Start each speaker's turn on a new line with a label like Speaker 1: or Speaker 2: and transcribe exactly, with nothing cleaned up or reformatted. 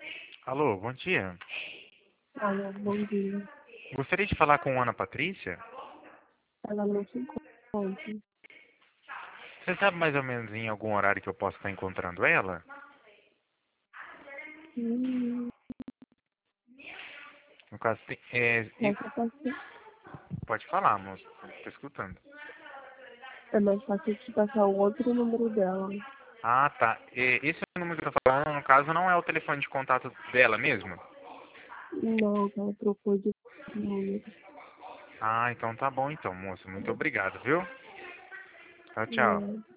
Speaker 1: Alô, bom dia.
Speaker 2: Alô, bom dia.
Speaker 1: Gostaria de falar com Ana Patrícia.
Speaker 2: Ela não se encontra.
Speaker 1: Você sabe mais ou menos em algum horário que eu possa estar encontrando ela?
Speaker 2: Hum,
Speaker 1: No caso, tem, é, e-
Speaker 2: essa passa...
Speaker 1: pode falar, moço. Estou escutando.
Speaker 2: É mais fácil te passar o outro número dela.
Speaker 1: Ah, tá. É, esse número que eu tô falando, no caso, não é o telefone de contato dela mesmo?
Speaker 2: Não, que ela trocou de número.
Speaker 1: Ah, então tá bom então, moço. Muito obrigado, viu? Tchau, tchau.
Speaker 2: Não.